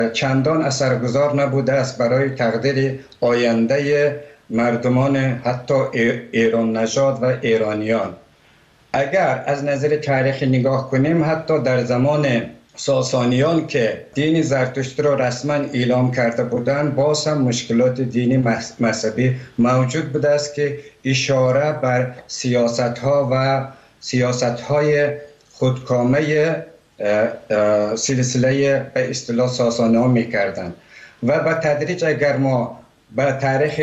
چندان اثرگذار نبوده است برای تقدیر آینده مردمان حتی ایران نژاد و ایرانیان. اگر از نظر تاریخی نگاه کنیم، حتی در زمان ساسانیان که دین زرتشتی را رسما اعلام کرده بودند، باز هم مشکلات دینی مذهبی موجود بوده است که اشاره بر سیاست‌های خودکامه سلسله به اصطلاح ساسانیان می‌کردند و به تدریج اگر ما به تاریخ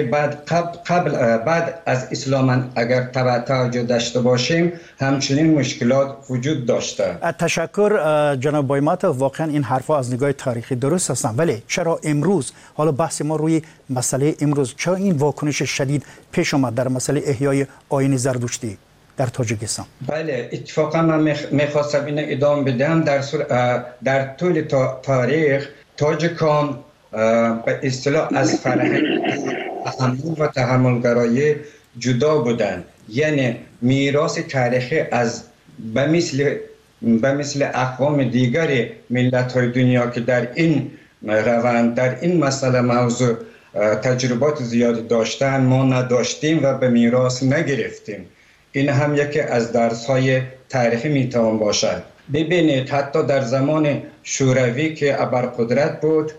بعد از اسلام اگر توجه داشته باشیم، همچنین مشکلات وجود داشته. تشکر جناب بایماتوف، واقعا این حرفا از نگاه تاریخی درست هستن، ولی چرا امروز، حالا بحث ما روی مسئله امروز، چرا این واکنش شدید پیش آمد در مسئله احیای آیین زردشتی در تاجیکستان؟ بله، اتفاقا من میخواستم این ادامه بدم. در طول تاریخ تاجیکان به اصطلاح از فرهنگ تحمل و تحملگرایی جدا بودند. یعنی میراث تاریخی از به مثل اقوام دیگر ملت‌های دنیا که در این روند، در این مسئله موضوع تجربات زیادی داشتن، ما نداشتیم و به میراث نگرفتیم. این هم یکی از درس‌های تاریخی میتوان باشد. ببینید حتی در زمان شوروی که ابرقدرت بود،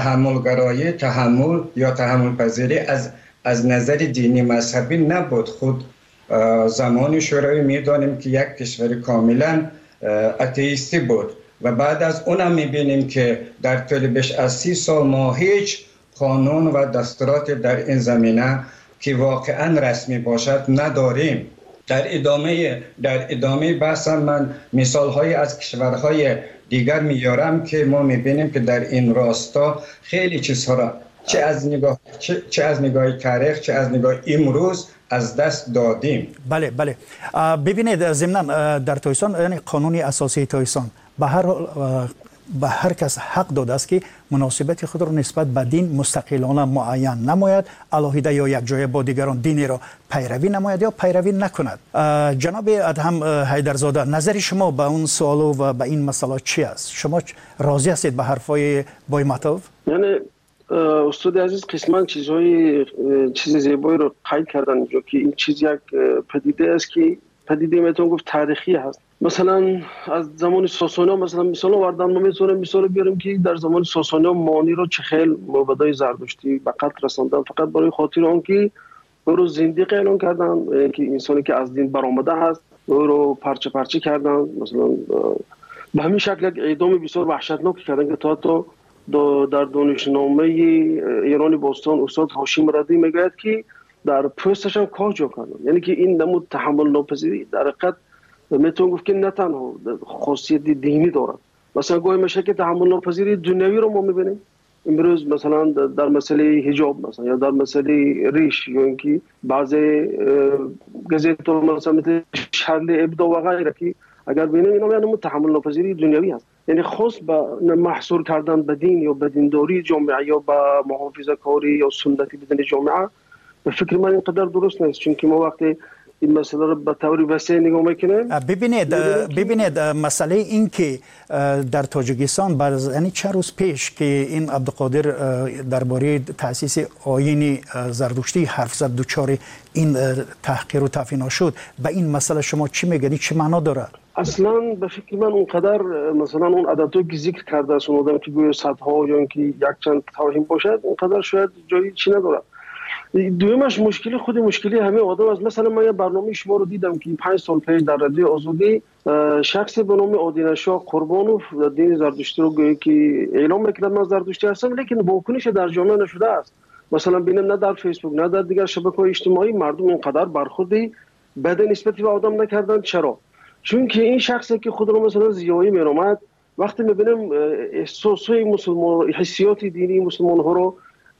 تحمل یا تحمل پذیری از نظر دینی مذهبی نبود. خود زمان شوروی میدانیم که یک کشور کاملا اتئیستی بود و بعد از اونم میبینیم که در طول بیش از 30 سال ما هیچ قانون و دستورات در این زمینه که واقعا رسمی باشد نداریم. در ادامه بحثم من مثال‌های از کشورهای دیگر میارم که ما میبینیم که در این راستا خیلی چیزها را چه از نگاه تاریخ، چه از نگاه امروز از دست دادیم. بله ببینید، ضمناً در تایسان، یعنی قانون اساسی تایسان به هر کس حق داده است که مناسبت خود را نسبت به دین مستقلانه معین نماید، علاهیده یا یک جای با دیگران دینی را پیروی نماید یا پیروی نکند. جناب ادهم حیدرزاده، نظر شما به اون سوال و به این مسئله چی است؟ شما راضی هستید به حرفای بایماتوف؟ یعنی استاد عزیز قسمان چیز زیبایی رو قید کردن اینجا که این چیز یک پدیده است که پدیده میتونم گفت تاریخی هست. مثلا از زمان ساسانیان مثلا آوردن، ما میتونیم مثال بیاریم که در زمان ساسانیان مانی رو چه خیل معبدای زردشتی به قتل رساندن فقط برای خاطر آنکه او رو زندیق اعلام کردن که انسانی که از دین برآمده هست او رو پرچه کردن. مثلا به همین شکل یک اعدام بسیار وحشتناک کردن که تا در دانشنامه ایران باستان استاد هاشم ردی میگوید که در پوستش هم کاه جا کردن. یعنی که این نمود تحمل ناپذیری در حقیقت میتونم گفت که نه تنها خاصیت دینی دارد. مثلا گاهی میشه که تحمل ناپذیری دنیوی رو ما میبینیم امروز، مثلا در مسئله حجاب مثلا یا در مسئله ریش، یا اینکه بعضی گزیت مثلا مثل شرل ابدا و غیره که اگر ببینیم اینا یعنی تحمل ناپذیری دنیوی هست. یعنی خاص به محصور کردن به دین یا به دینداری جامعه یا به محافظه کاری یا سنتی بدن جامعه، به فکر من اینقدر درست نیست. چون که ما وقتی این مسئله رو به طور وسیع نگاه میکنیم، ببینید مسئله این که در تاجیکستان یعنی چند روز پیش که این عبدالقادر درباره تأسیس آیین زردشتی حرف زد، دوچار این تحقیر و تفینا شد، به این مسئله شما چی میگنید؟ چه معنا داره؟ اصلا به فکر من اونقدر مثلا اون عددها که ذکر کرده است اون آدم که گویا صدها یا اینکه یک چند توهین باشد، اونقدر شاید جایی چی نداره. دویمش مشکلی همه آدم است. مثلا من یه برنامه شما رو دیدم که 5 سال پیش در رادیو آزادی شخصی به نام آدینشاه قربانوف دین زردشتی رو گویا که اعلام میکرد من زردشتی هستم، لیکن واکنش در جامعه نشده است. مثلا ببینم نه در فیسبوک نه در دیگر شبکه‌های اجتماعی مردم اینقدر برخوردی بد نسبتی به آدم نکردن. چرا؟ چون که این شخصی که خود رو مثلا زیایی می‌نامد، وقتی می‌بینیم احساسات مسلمان، حسیات دینی مسلمان ها رو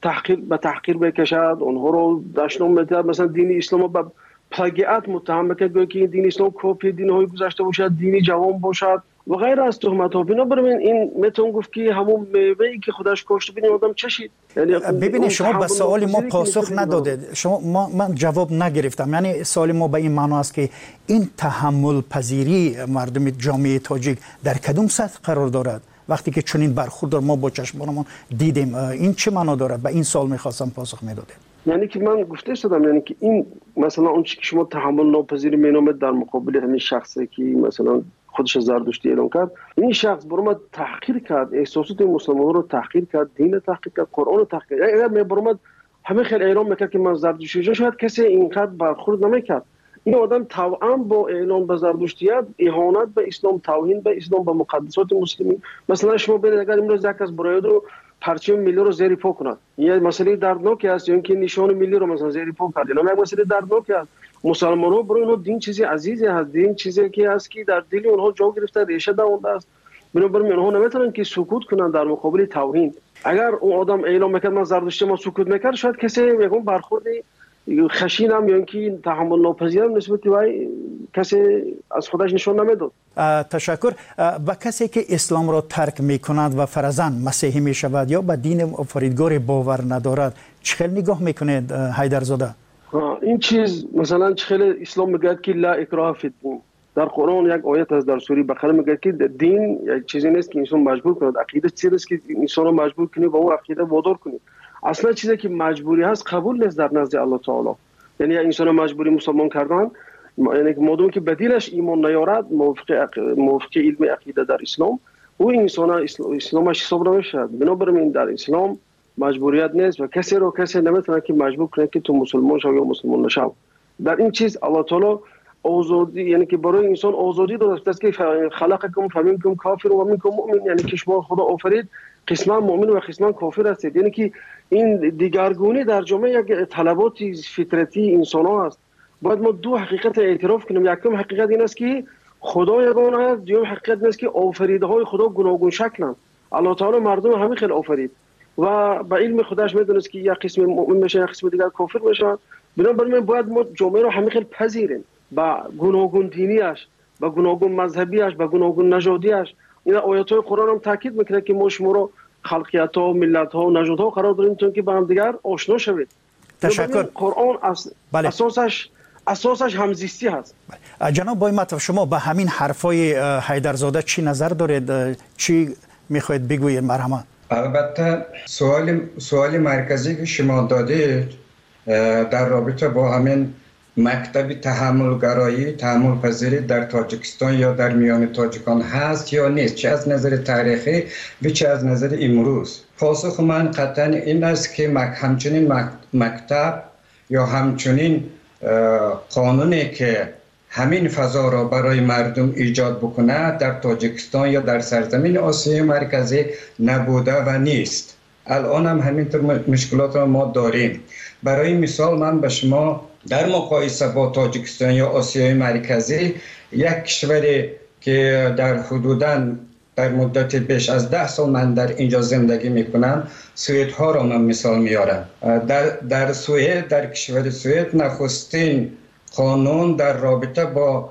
تحقیر بکشد، اونها رو دشنام می‌دهد، مثلا دین اسلام به پلاگیات متهم می‌کند که دین اسلام کپی دین‌های گذشته باشد، دینی جوان باشد و غیر از تهمت‌ها. بنابراین این میتون گفت که همون میوه‌ای که خودش کاشته ببین آدم چشید. یعنی ببینید شما به سوال ما پاسخ ندادید، من جواب نگرفتم. یعنی سوال ما به این معنا است که این تحمل پذیری مردم جامعه تاجیک در کدوم سطح قرار دارد؟ وقتی که چنین برخورد ما با چشمانمون دیدیم، این چه معنا داره؟ به این سوال می‌خواستم پاسخ میدادید. یعنی که من گفته شدم، یعنی که این مثلا اون چیزی که شما تحمل ناپذیر مینامید در مقابل همین شخصی که مثلا خودش زردشتی اعلام کرد، این شخص برام تحقیر کرد، احساسات مسلمان‌ها رو تحقیر کرد، دین تحقیر کرد، قرآن رو تحقیر کرد. اگر برام همه خیلی اعلام میکرد که من زردشتی، شاید کسی اینقدر برخورد نمیکرد. این آدم طبعا با اعلام به زردشتیت اهانت به اسلام، توهین به اسلام، به مقدسات مسلمین. مثلا شما ببینید اگر امروز یک کس برای رو پرچم ملی رو زیر پا کند، یه مسئله دردناکی است، یا اینکه نشان ملی رو مثلا زیر پا کرد، اینا یک مسئله دردناکی است. مسلمان‌ها برای اونها دین چیزی عزیزی هست، دین چیزی که است که در دل اونها جا گرفته، ریشه دانده است. بنابراین اونها نمیتونن که سکوت کنن در مقابل توهین. اگر اون آدم اعلام میکرد من زردشتی، ما سکوت میکرد، شاید کسی یکم برخورد خشینم یا اینکه تحمل ناپذیرم نسبت به کسی از خودش نشان نمیداد. تشکر. و کسی که اسلام را ترک میکند و فرضاً مسیحی میشود یا به دین آفریدگار باور ندارد، چه نگاه میکنید حیدرزاده؟ این چیز مثلا چه اسلام میگه که لا اکراه فی الدین. در قرآن یک آیت از در سوره بقره میگه که دین یک چیزی نیست که انسان مجبور کند، عقیده چیزی است که انسان رو مجبور کنی با اون عقیده وادار کنی. اصلا چیزی که مجبوری هست قبول نیست در نزد الله تعالی. یعنی انسان مجبوری مسلمان کردن، یعنی مادامی که بدیلش ایمان نیارد موافق علم عقیده در اسلام، او انسان اسلامش حساب نمیشه. بنابراین در اسلام مجبوریت نیست و کسی نمیتونه که مجبور کنه که تو مسلمان شو یا مسلمان نشو. در این چیز الله تعالی آزادی، یعنی که برای انسان آزادی داده است که خلقکم فمنکم کافر و منکم مؤمن، یعنی که شما خدا آفرید قسمان مؤمن و قسمان کافر هستید. یعنی که این دیگرگونی در جامعه یک طلبات فطرتی انسان ها است. باید ما دو حقیقت اعتراف کنیم. یکم حقیقت این است که خدا یگانه است، دوم حقیقت این است که آفریده های خدا گوناگون شکلند. الله تعالی مردم همه خیلی آفرید و به علم خودش میدونست که یک قسم مؤمن میشه، یک قسم دیگر کافر میشه. بنابراین باید ما جامعه رو همه خیلی پذیریم با گوناگون دینیش، با گوناگون مذهبیش، با گوناگون نژادیش. این آیات های قرآن هم تاکید میکنه که ما شما رو خلقیت ها، ملت ها و نژاد ها قرار داریم تا که با هم دیگر آشنا شوید. تشکر. قرآن بله. اساسش همزیستی هست. جناب بایمت، شما به همین حرفای حیدرزاده چی نظر دارید؟ چی میخواید بگویید؟ مرحبا. البته سوال مرکزی که شما دادید در رابطه با همین مکتب تحمل پذیری در تاجیکستان یا در میان تاجیکان هست یا نیست، چه از نظر تاریخی و چه از نظر امروز؟ پاسخ من قطعا این است که همچنین مکتب یا همچنین قانونی که همین فضا را برای مردم ایجاد بکنه در تاجیکستان یا در سرزمین آسیای مرکزی نبوده و نیست. الان هم همینطور مشکلات را ما داریم. برای مثال من به شما در مقایسه با تاجیکستان یا آسیای مرکزی، یک کشوری که در حدوداً در مدت بیش از 10 سال من در اینجا زندگی میکنم، سوئد ها را من مثال میارم. در سوئد، در کشور سوئد، نخستین قانون در رابطه با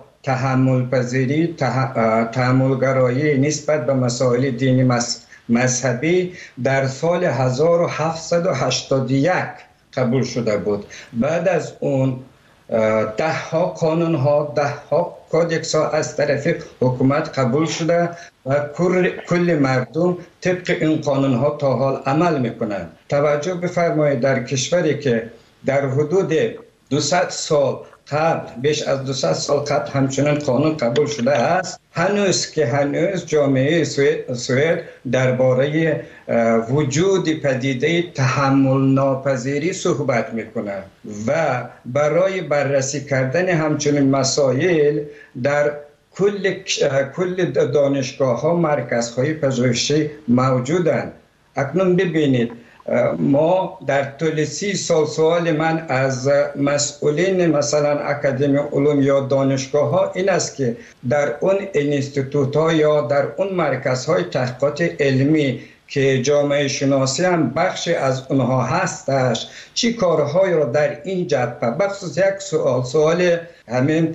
تحملگرایی نسبت به مسائل دینی مذهبی در سال 1781 قبول شده بود. بعد از اون 10 ها قانون ها، 10 ها کودکس ها از طرف حکومت قبول شده و کل مردم طبق این قانون ها تا حال عمل میکنند. توجه بفرمایید در کشوری که در حدود 200 سال قبل، بیش از 200 سال قبل همچنان قانون قبول شده است، هنوز جامعه سوئد درباره وجود پدیده تحمل ناپذیری صحبت میکنه و برای بررسی کردن همچنین مسائل در کل دانشگاه ها مرکزهای پژوهشی موجودند. اکنون ببینید، ما در طول 30 سال سوال من از مسئولین مثلا اکادمی علوم یا دانشگاه ها این است که در اون اینستیتوت ها یا در اون مرکزهای تحقیقات علمی که جامعه شناسی هم بخشی از اونها هستش، چی کارهایی را در این جبهه، بخصوص یک سوال همین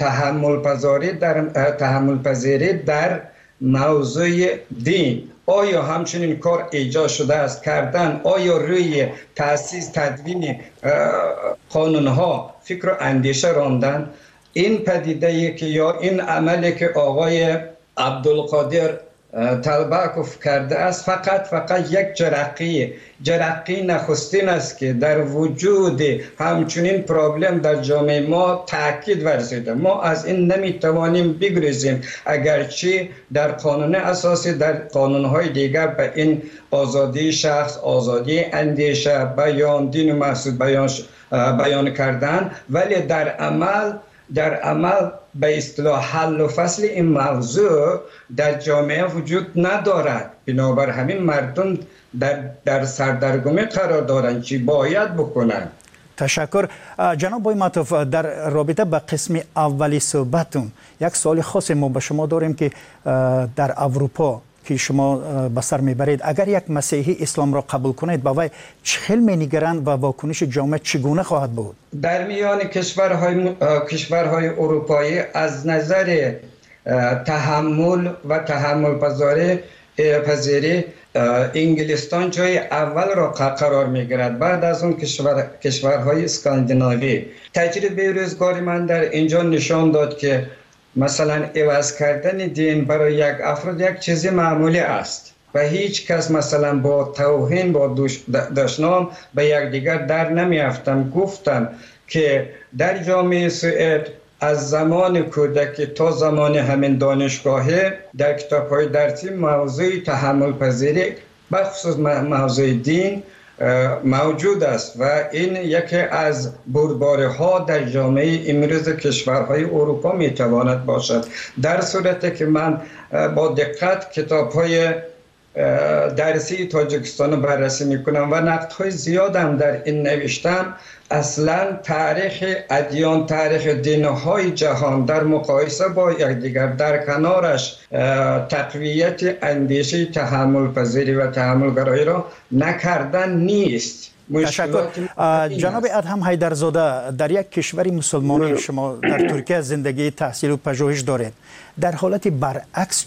تحمل پذیری در موضوع دین، آیا همچنین کار ایجاد شده است کردن؟ آیا روی تأسیس تدوین قانونها فکر و اندیشه راندن؟ این پدیده که یا این عملی که آقای عبدالقادر طلباکوف کرده است فقط یک جرقی نخستین است که در وجود همچنین پرابلم در جامعه ما تاکید ورزیده. ما از این نمیتوانیم بگریزیم، اگرچه در قانون اساسی در قانونهای دیگر به این آزادی شخص، آزادی اندیشه، بیان، دین و مقصود بیان کردن، ولی در عمل به اصطلاح حل و فصل این موضوع در جامعه وجود ندارد. بنابر همین مردم در سردرگمی قرار دارند چی باید بکنند. تشکر. جناب آقای معطوف، در رابطه با قسم اولی صحبتون یک سوال خاص ما به شما داریم که در اروپا که شما به سر میبرید، اگر یک مسیحی اسلام را قبول کنید با وی چه می‌نگرند و واکنش جامعه چگونه خواهد بود؟ در میان کشورهای اروپایی از نظر تحمل و تحمل پذیری انگلستان جای اول را قرار میگیرد، بعد از اون کشورهای اسکاندیناوی. تجربه روزگار من در اینجا نشان داد که مثلا عوض کردن دین برای یک افراد یک چیز معمولی است و هیچ کس مثلا با توهین، با دشنام به یکدیگر در نمیافتند. گفتم که در جامعه سوئد از زمان کودکی تا زمان همین دانشگاهی در کتاب‌های درسی موضوع تحمل پذیری بخصوص موضوع دین موجود است و این یکی از بردباری‌ها در جامعه امروز کشورهای اروپا میتواند باشد. در صورتی که من با دقت کتاب‌های درسی تاجیکستان رو بررسی میکنم و نقدهای زیادم در این نوشتم، اصلا تاریخ ادیان، تاریخ دین‌های جهان در مقایسه با یکدیگر، در کنارش تقویت اندیشه تحمل پذیری و تحمل گرایی را نکردن نیست. تشکر. جناب ادهم حیدرزاده، در یک کشوری مسلمانی شما در ترکیه زندگی، تحصیل و پژوهش دارید، در حالت برعکس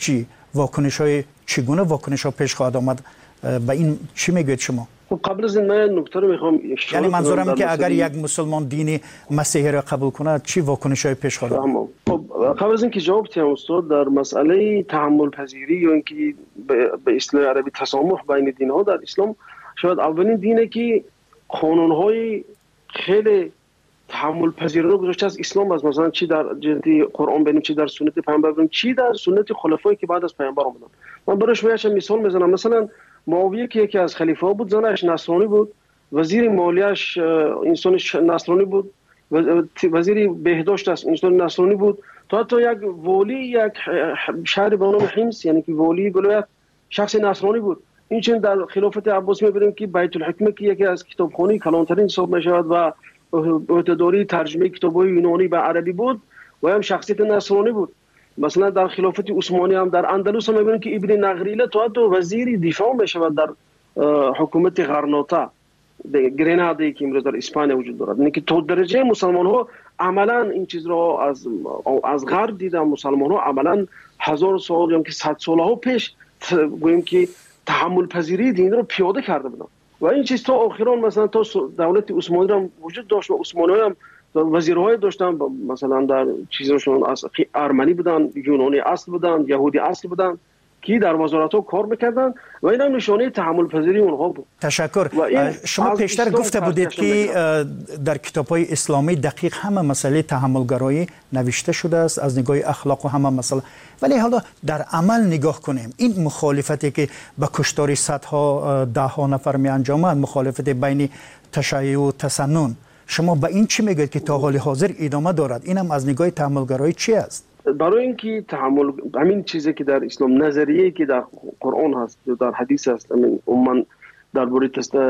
چگونه واکنش ها پیش خواهد آمد؟ به این چی میگوید شما؟ قبل از این من نکته رو میخوام یعنی منظورم این که اگر یک مسلمان دینی مسیحی را قبول کنه چی واکنش های پیش خواهد آمد؟ قبل از اینکه جواب بدم استاد، در مسئله تحمل پذیری یا اینکه به اصطلاح عربی تسامح بین دین ها در اسلام، شاید اولین دینه که قانون های خیلی تحمل پذیری رو گذاشته از اسلام است. مثلا چی در جهت قرآن ببینیم، چی در سنت پیامبر ببینیم، چی در سنت خلفایی که بعد از پیامبر اومدن. من برای شما یک مثال میزنم. مثلا معاویه که یکی از خلیفه ها بود، زنش نصرانی بود، وزیر مالیه‌اش انسان نصرانی بود، وزیر بهداشت انسان نصرانی بود، تا حتی یک والی یک شهر به نام حمص، یعنی که والی ولایت شخص نصرانی بود. این چنین در خلافت عباسی می‌بینیم که بیت الحکمه که یکی از کتابخانه کلانترین حساب می‌شود و عهده‌داری ترجمه کتاب‌های یونانی به عربی بود و هم شخصیت نصرانی بود. مثلا در خلافت عثمانی هم در اندلس هم می‌بینیم که ابن نغریله تا وزیر دفاع می‌شود در حکومت غرناطه گرینادی که امروز در اسپانیا وجود دارد. یعنی که تا درجه مسلمان‌ها عملاً این چیز را از غرب دیدن. مسلمان‌ها عملاً 1000 سال یا که 100 سال‌ها پیش گوییم که تحمل پذیری دین رو پیاده کرده بودن و این چیز تا آخران مثلا تا دولت عثمانی هم وجود داشت و عثمانی‌ها هم وزیرهای داشتن، مثلا در چیزشون از ارمنی بودن، یونانی اصل بودن، یهودی اصل بودن که در وزارت‌ها کار می‌کردن و این هم نشانه تحمل پذیری اونها بود. تشکر. شما پیشتر گفته بودید که در کتاب‌های اسلامی دقیق همه مسئله تحمل گرایی نوشته شده است از نگاه اخلاق و همه مسئله، ولی حالا در عمل نگاه کنیم، این مخالفتی که به کشتار صدها ده‌ها نفر می‌انجامد، مخالفت بین تشیع و تسنن، شما به این چی میگید که تا حال حاضر ادامه دارد؟ اینم از نگاه تحمل گرایی چی است؟ برای اینکه تحمل، همین چیزی که در اسلام، نظریه‌ای که در قرآن هست و در حدیث هست، من درباره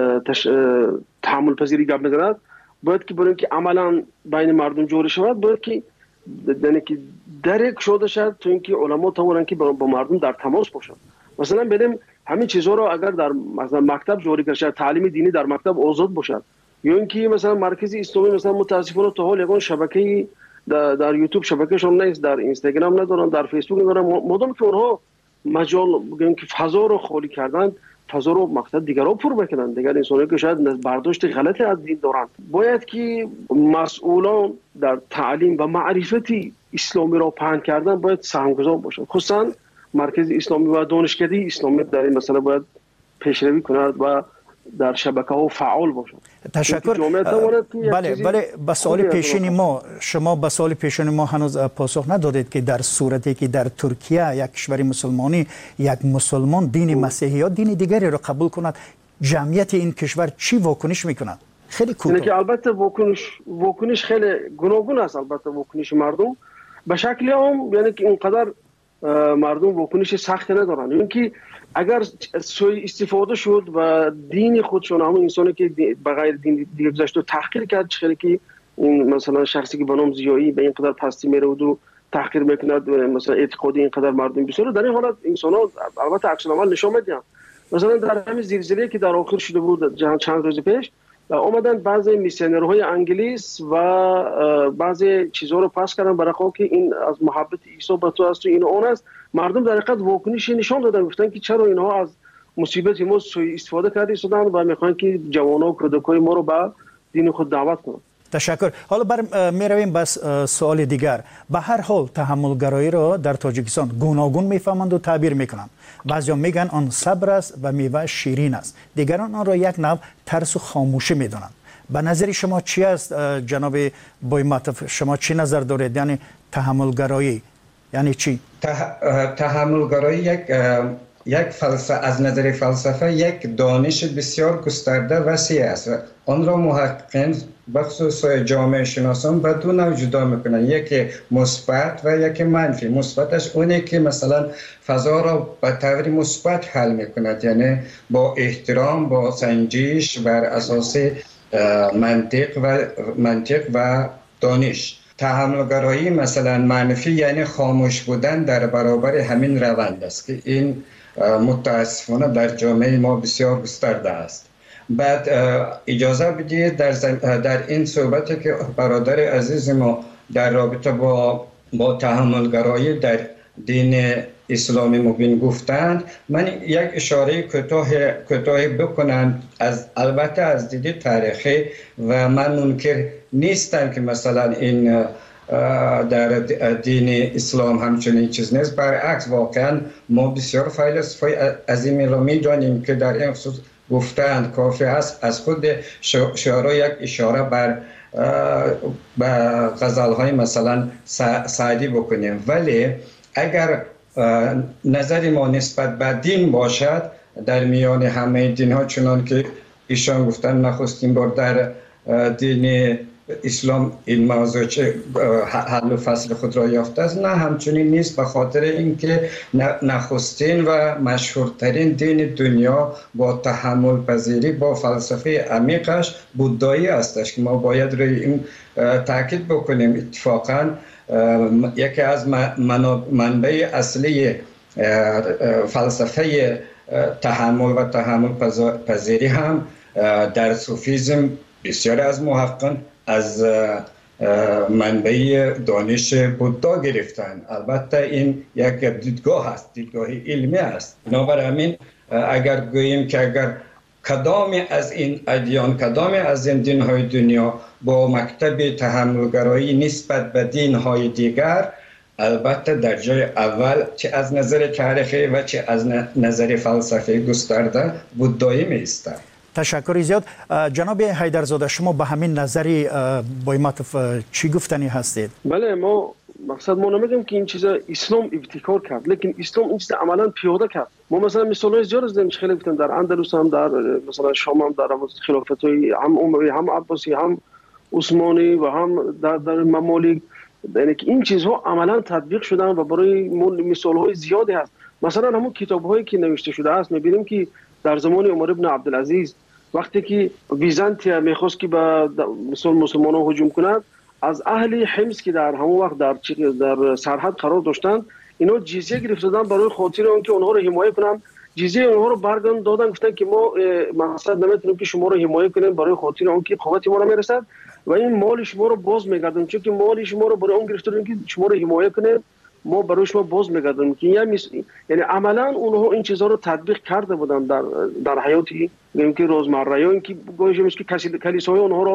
تحمل پذیری گپ می‌زند، باید که برای اینکه عملاً بین مردم جوری شود، باید که یعنی که درک شده شد تو اینکه علما طورن که با مردم در تماس باشند. مثلا ببینیم همین چیزها رو اگر در مثلا مکتب جوری کرد، تعلیم دینی در مکتب آزاد باشد، یا اینکه مثلا مرکز اسلامی مثلا متاسفانه تا حال یگان شبکه در یوتیوب شبکهشون نیست، در اینستاگرام ندارن، در فیسبوک ندارن، مادام که اونها مجال بگیم که فضا رو خالی کردن، فضا رو مقصد دیگر رو پر بکنن، دیگر انسانی که شاید برداشت غلط از دین دارن، باید که مسئولان در تعلیم و معرفت اسلامی را پهن کردن باید سهمگذار باشن. خصوصا مرکز اسلامی و دانشکده اسلامی در این مسئله باید پیشروی کند و در شبکه‌ها فعال باشد. تشکر. بله به سوال پیشین ما، شما به سوال پیشین ما هنوز پاسخ ندادید که در صورتی که در ترکیه یک کشور مسلمانی یک مسلمان دین مسیحی یا دین دیگری را قبول کند، جمعیت این کشور چی واکنش میکند؟ خیلی کوتاه. یعنی که البته واکنش خیلی گوناگون است. البته واکنش مردم به شکل عام یعنی که اینقدر مردم واکنش سخت ندارن. اینکه اگر سوء استفاده شد و دین خودشون، همون انسانی که بغیر دین دیگه گذاشت و تحقیر کرد، چه که این مثلا شخصی که به نام زیایی به این قدر پستی میره و تحقیر میکند، مثلا اعتقادی اینقدر مردم بسیار، در این حالت انسان ها البته عکس العمل نشون میدن. مثلا در همین زلزله که در آخر شده بود چند روز پیش، اومدن بعضی میسیونرهای انگلیس و بعضی چیزها رو پاس کردن برای که این از محبت عیسی به تو است و این اون است. مردم در حقیقت واکنش نشان دادن، گفتن که چرا اینها از مصیبت ما سوء استفاده کرده شدن و میخوان که جوانان و کودکان ما رو به دین خود دعوت کنند. تشکر. حالا میرویم بس سوال دیگر. به هر حال تحملگرایی را در تاجیکستان گوناگون میفهمند و تعبیر میکنند. بعضیا میگن آن صبر است و میوه شیرین است، دیگران آن را یک نوع ترس و خاموشی میدانند. به نظر شما چی است جناب بویماتوف؟ شما چی نظر دارید؟ یعنی تحملگرایی یعنی چی؟ تحملگرایی یک فلسفه، از نظر فلسفه یک دانش بسیار گسترده وسیع است. آن را محققین بخصوص جامعه شناسان به دو نوع جدا میکنن، یکی مثبت و یکی منفی. مثبتش اونه که مثلا فضا را به طور مثبت حل میکند، یعنی با احترام، با سنجش بر اساس منطق و دانش. تحملگرایی مثلا منفی یعنی خاموش بودن در برابر همین روند است که این متاسفانه در جامعه ما بسیار گسترده است. بعد اجازه بدید در این صحبتی که برادر عزیز ما در رابطه با تحملگرایی در دین اسلامی مبین گفتند، من یک اشاره کوتاه بکنم. البته از دید تاریخی و من منکر نیستم که مثلا این در دین اسلام همچنین چیز نیست. برعکس واقعا ما بسیار فیلسوفای عظیمی را می‌دانیم که در این خصوص گفتند کافی است از خود شعرا یک اشاره بر غزل‌های مثلا سعدی بکنیم. ولی اگر نظر ما نسبت به دین باشد، در میان همه دین‌ها چنان که ایشان گفتن نخستین بار در دین اسلام این موضوع حل و فصل خود را یافته است، نه همچنین نیست، به خاطر اینکه نخستین و مشهورترین دین دنیا با تحمل پذیری، با فلسفه عمیقش بودایی استش که ما باید روی این تاکید بکنیم. اتفاقا یکی از منبع اصلی فلسفه تحمل و تحمل پذیری هم در صوفیزم بسیار از محققان از منبع دانش بودا گرفتن. البته این یک دیدگاه است، دیدگاه علمی است. بنابراین اگر گوییم که اگر کدام از این ادیان، کدام از این دین‌های دنیا با مکتب تحملگرایی نسبت به دین‌های دیگر، البته در جای اول چه از نظر تاریخی و چه از نظر فلسفی گسترده بودایی می‌ایستد. تشکر زیاد. جناب حیدرزاده، شما به همین نظری بویماتوف چی گفتنی هستید؟ بله، ما نمیگیم که این چیزا اسلام ابتکار کرد، لیکن اسلام این چیزا عملا پیاده کرد. ما مثلا مثالای زیاد از داریم، خیلی گفتن در اندلس هم، در مثلا شام هم، در خلافت‌های هم اموی، هم عباسی، هم عثمانی و هم در ممالک، یعنی که این چیزها عملا تطبیق شدن و برای مثال‌های زیادی هست. مثلا همون کتاب‌هایی که نوشته شده است می‌بینیم که در زمان عمر ابن عبدالعزیز وقتی که بیزانتیا میخواست که به مسلمانان هجوم کند، از اهل حمص که در همون وقت در سرحد قرار داشتند، اینا جزیه گرفتن برای خاطر اینکه اونها رو حمایت کنن. جزیه اونها رو برگردوندن دادن، گفتن که ما مقصد نمیتونیم که شما رو حمایت کنیم برای خاطر اینکه قوت ما نمیرسد و این مال شما رو باز میگردیم، چون که مال شما رو برای اون گرفتن که شما رو حمایت کنیم، ما برای شما باز میگردیم. یعنی عملا اونها این چیزها رو تطبیق کرده بودن در حیاتی، میگیم که روزمره، یا اینکه گویش که کلیساهای اونها رو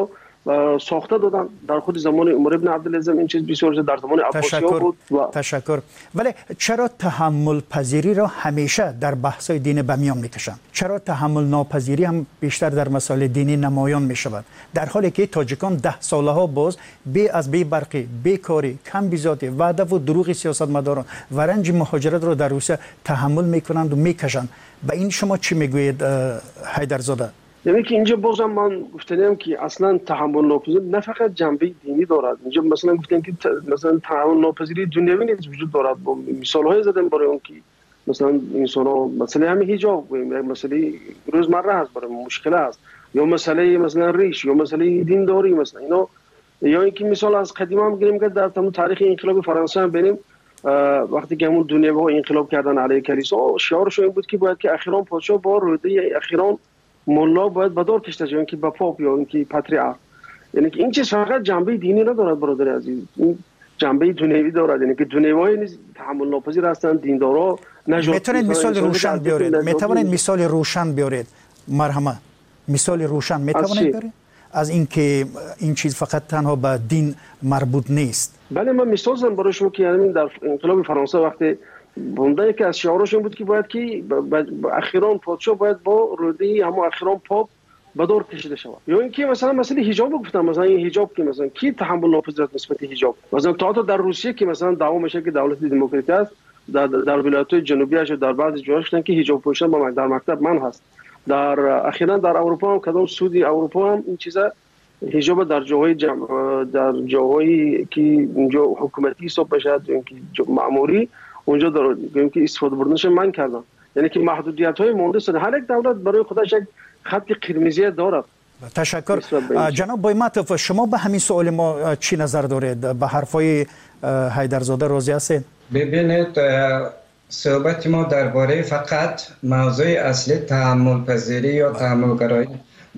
ساخته دادن. در خود زمان عمر ابن عبدالعزیز این چیز بسیار در زمان عباسی‌ها بود. تشکر. ولی چرا تحمل پذیری را همیشه در بحث‌های دین به میان می‌کشند؟ چرا تحمل ناپذیری هم بیشتر در مسائل دینی نمایان می‌شود؟ در حالی که تاجیکان 10 ساله‌ها باز از بی برقی، بیکاری، کم بیزاتی، وعده و دروغ سیاستمداران و رنج مهاجرت را در روسیه تحمل می‌کنند و می‌کشند. به این شما چی میگویید حیدرزاده؟ یعنی که اینجا بازم من گفتم که اصلا تحمل ناپذیری نه فقط جنبه دینی دارد. اینجا مثلا گفتم که مثلا تحمل ناپذیری دنیوی نیز وجود دارد. با مثال‌های زدم برای اون که مثلا انسان‌ها مثلا همین حجاب مسئله روزمره است، برای مشکل است، یا مسئله مثلا ریش، یا مسئله دینداری، مثلا اینا. یا اینکه مثال از قدیم هم بگیریم که در تمام تاریخ انقلاب فرانسه هم ببینیم وقتی که همون دنیوی‌ها انقلاب کردن علیه کلیسا، شعارشون این بود که باید که اخیراً پادشاه با روده اخیراً مولا باید بدار کشته شود، که با پاپ یا اینکه پاتریارک. یعنی که این چیز فقط جنبه دینی ندارد برادر عزیز، این جنبه دنیوی دارد. یعنی که دنیوی نیز تحمل ناپذیر هستند، دیندارا نجات. میتونید مثال روشن بیارید؟ میتوانید مثال روشن بیارید؟ مرحمت مثال روشن میتوانید بیارید از اینکه این چیز فقط تنها به دین مربوط نیست؟ بله، من مثال زدم برای شما که یعنی در انقلاب فرانسه وقتی بنده که از شعارشون بود که باید که اخیراً پادشاه باید با روده اما اخیراً پاپ بدار کشیده شود. یا اینکه مثلا مسئله حجاب گفتم، مثلا این حجاب که مثلا کی تحمل ناپذیر است نسبت حجاب. مثلا تا در روسیه که مثلا دعوا میشه که دولت دموکراتی است، در ولایت‌های جنوبی اش در بعضی جاها گفتن که حجاب پوشیدن در مکتب من هست. در اخیراً در اروپا هم کدام سعودی اروپا هم این چیزا حجاب در جاهایی که اونجا حکومتی حساب بشه اینکه مأموری اونجا دارن که استفاده بردنش من کردن. یعنی که محدودیت‌های مونده شده. هر یک دولت برای خودش یک خط قرمزی دارد. تشکر. جناب بایمتوف، شما به همین سوال ما چی نظر دارید؟ به حرفای حیدرزاده راضی هستید؟ ببینید، صحبت ما درباره فقط موضوع اصلی تحمل پذیری یا تحمل گرایی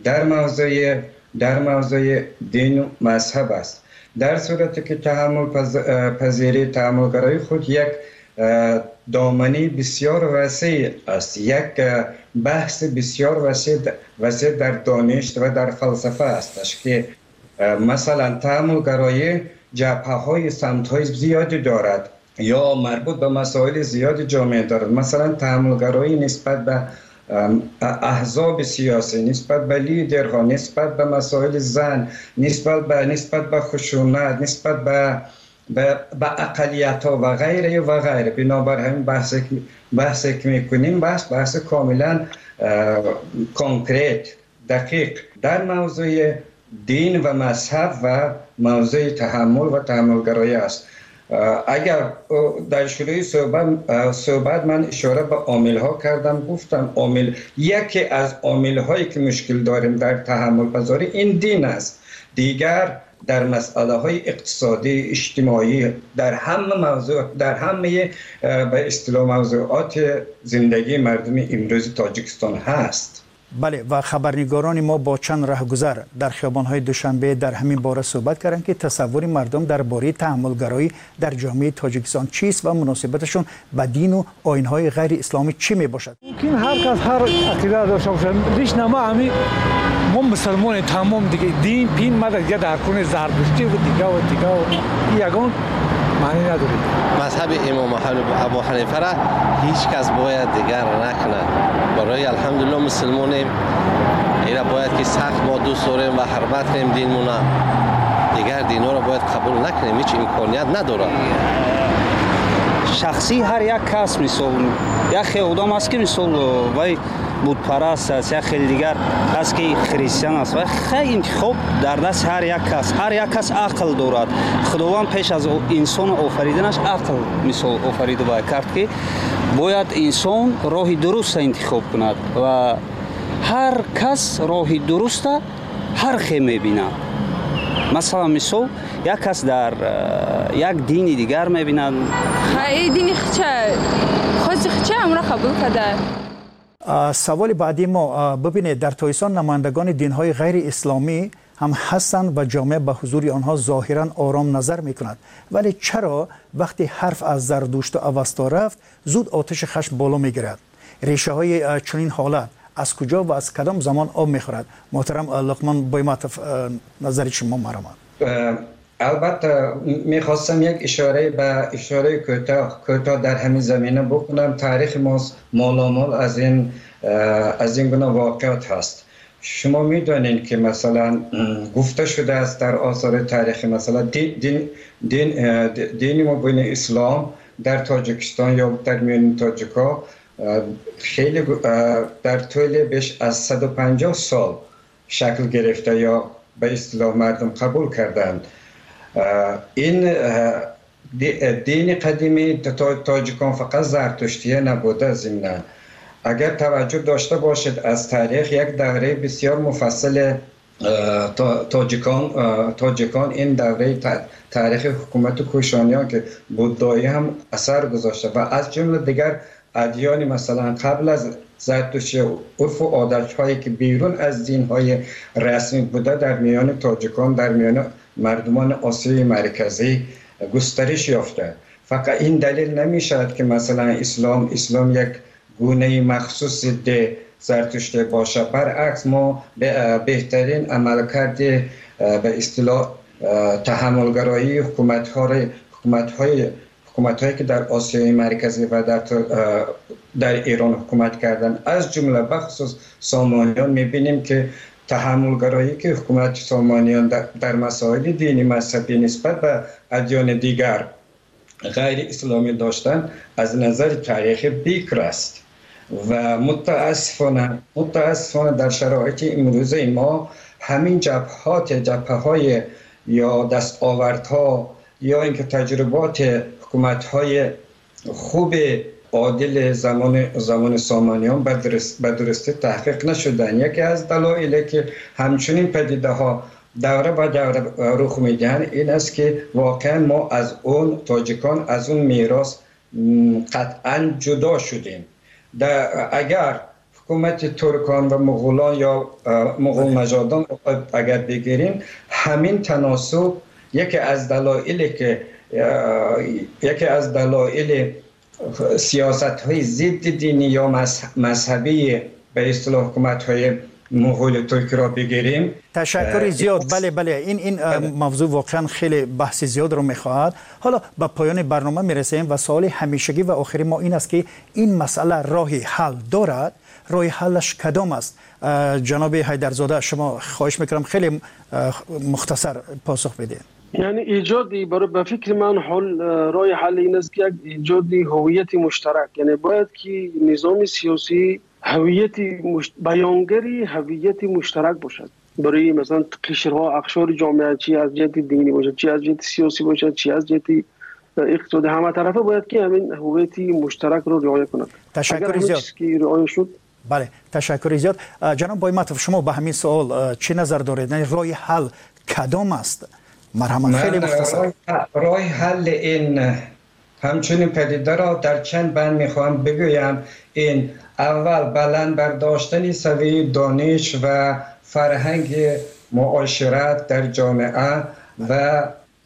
در موضوع دین و مذهب است. در صورتی که تحمل پذیری، تحمل گرایی خود یک دامنی بسیار وسیع است، یک بحث بسیار وسیع در دانش و در فلسفه است که مثلا تحمل گرایی جبهه‌های سمت‌های زیادی دارد یا مربوط به مسائل زیادی جامعه دارد. مثلا تحمل گرایی نسبت به احزاب سیاسی، نسبت به لیدرها، نسبت به مسائل زن، نسبت به خشونت، نسبت به اقلیت‌ها و غیره و غیره. بنابر همین بحثی که می‌کنیم بحث کاملا کنکریت، دقیق در موضوع دین و مذهب و موضوع تحمل و تحمل گرایی است. اگر در شروع صحبت من اشاره به عامل‌ها کردم، گفتم یکی از عامل‌هایی که مشکل داریم در تحمل پذیری این دین است. دیگر در مسائل اقتصادی، اجتماعی، در همه به اصطلاح موضوعات زندگی مردم امروز تاجیکستان هست. بله، و خبرنگاران ما با چند راهگذر در خیابان‌های دوشنبه در همین باره صحبت کردند که تصور مردم درباره تحمل‌گرایی در جامعه تاجیکستان چیست و مناسبتشون با دین و آیین‌های غیر اسلامی چی میباشد. ممکن هر کس هر عقیده داشته باشه. ریش نما همین ما مسلمان تمام دیگه دین پین ما دیگه در کنه زرتشتی و دیگه یگان معنی نداره. مذهب امام ابو حنیفه را هیچ کس باید دیگر نکنه. برای الحمدلله مسلمانیم، اینا باید که سخت با دوست داریم و حرمت کنیم دینمون. دیگر دینا را باید قبول نکنیم، هیچ امکانیت نداره. شخصی هر یک کس مثال یک خیلی آدم است که مثال وای بود پرست است، یا خیلی دیگر است که خریستیان است و خیلی انتخاب در دست هر یک کس عقل دارد. خداوند پیش از انسان آفریدنش عقل مثال آفریده باید کرد که باید انسان راه درست انتخاب کند و هر کس راه درست هر خیلی میبیند. مثلا مثال یک کس در یک دینی دیگر میبیند خیلی دینی خچه امرا قبول کرده. سوال بعدی ما ببینید، در تاجیکستان نمایندگان دین‌های غیر اسلامی هم هستند و جامعه به حضور آنها ظاهراً آرام نظر می‌کند، ولی چرا وقتی حرف از زردشت و اوستا رفت زود آتش خشم بالا می‌گیرد؟ ریشه‌های چنین حالت از کجا و از کدام زمان آب میخورد؟ محترم لقمان بویماتوف، نظر شما مرحبا. البته میخواستم یک اشاره کوتاه در همین زمینه بکنم. تاریخ ما مالامال از این گونه واقعات هست. شما میدونید که مثلا گفته شده است در آثار تاریخی، مثلا دین مبین اسلام در تاجیکستان یا در میان تاجیکا خیلی در طول بیش از 150 سال شکل گرفته یا به اصطلاح مردم قبول کردند. این دین قدیمی تاجیکان فقط زرتشتیه نبوده. ضمناً اگر توجه داشته باشید از تاریخ، یک دوره بسیار مفصل تاجیکان این دوره تاریخ حکومت کوشانیان که بودایی هم اثر گذاشته و از جمله دیگر ادیان مثلا قبل از زرتشتی عرف و عادت هایی که بیرون از دین های رسمی بوده در میان تاجیکان، در میان مردمان آسیای مرکزی گسترش یافته. فقط این دلیل نمیشد که مثلا اسلام یک گونه مخصوص ده زرتشتی باشه. برعکس ما بهترین عملکرد به اصطلاح تحملگرایی حکومت‌هایی که در آسیای مرکزی و در ایران حکومت کردن، از جمله بخصوص سامانیان، می‌بینیم که تحملگرایی که حکومت سامانیان در مسائل دینی مذهبی نسبت به ادیان دیگر غیر اسلامی داشتن از نظر تاریخی بیکر است و متاسفانه در شرایط امروزه ما همین جبهه‌های یا دستاوردها یا اینکه تجربات حکومت‌های خوب عادل زمان سامانیان به درستی تحقیق نشدن. یکی از دلایلی که همچنین پدیده ها دوره به دوره رخ میدن این است که واقعا ما از اون تاجیکان از اون میراث قطعا جدا شدیم. اگر حکومت ترکان و مغولان یا مغول نژادان اگر بگیریم، همین تناسب یکی از دلایل سیاست های ضد دینی یا مذهبی به اصطلاح حکومت های مغول ترکی را بگیریم. تشکر زیاد. بله این موضوع واقعا خیلی بحث زیاد رو میخواهد. حالا به پایان برنامه میرسیم و سوال همیشگی و آخری ما این است که این مسئله راهی حل دارد؟ راه حلش کدام است؟ جناب حیدرزاده شما خواهش میکنم خیلی مختصر پاسخ بدید. یعنی ایجادی به فکر من راه حل این است که ایجادی هویت مشترک، یعنی باید که نظام سیاسی بیانگری هویت مشترک باشد برای مثلا قشرها اقشار جامعه، چی از جهت دینی باشد، چی از جهت سیاسی باشد، چی از جهت اقتصادی، همه طرفه باید که همین هویت مشترک رو رعایت کنند. تشکر زیاد. بله تشکر زیاد. جناب بویماتوف شما به همین سوال چه نظر دارید؟ راه حل کدام است؟ مرحبا خیلی مختصر. راه حل این همچنین پدیده را در چند بند میخوام بگویم. این اول بلند برداشتن سویه دانش و فرهنگ معاشرت در جامعه و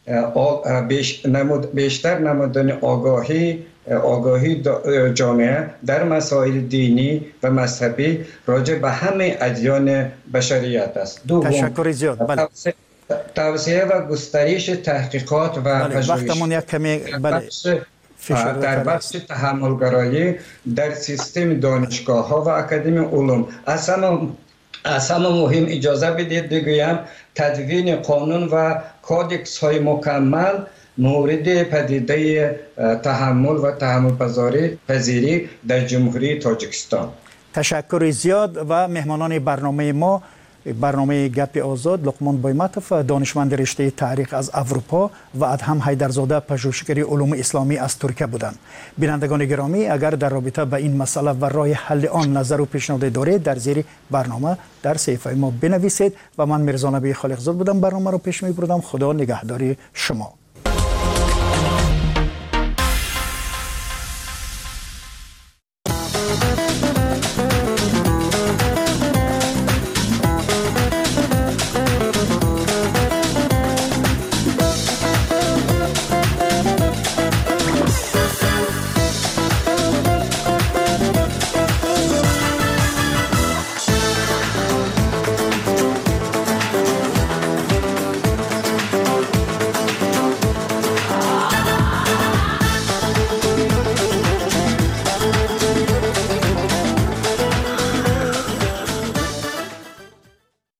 بیشتر نمودن آگاهی جامعه در مسائل دینی و مذهبی راجع به همه ادیان بشریت است. تشکر زیاد. بله. توسعه و گسترش تحقیقات و وقتمون یک کمی در بخش تحملگرایی در سیستم دانشگاه ها و اکادمی علوم. از همه مهم اجازه بدید بگویم تدوین قانون و کودکس های مکمل مورد پدیده تحمل و تحمل پذیری در جمهوری تاجیکستان. تشکر زیاد. و مهمانان برنامه گپ آزاد لقمان بویماتوف دانشمند رشته تاریخ از اروپا و ادهم حیدرزاده پژوهشگر علوم اسلامی از ترکیه بودند. بینندگان گرامی اگر در رابطه با این مسئله و راه حل آن نظر و پیشنهاد دارید در زیر برنامه در صفحه ما بنویسید و من میرزا نبی خالقزاد بودم برنامه رو پیش میبردم. خدا نگهداری شما.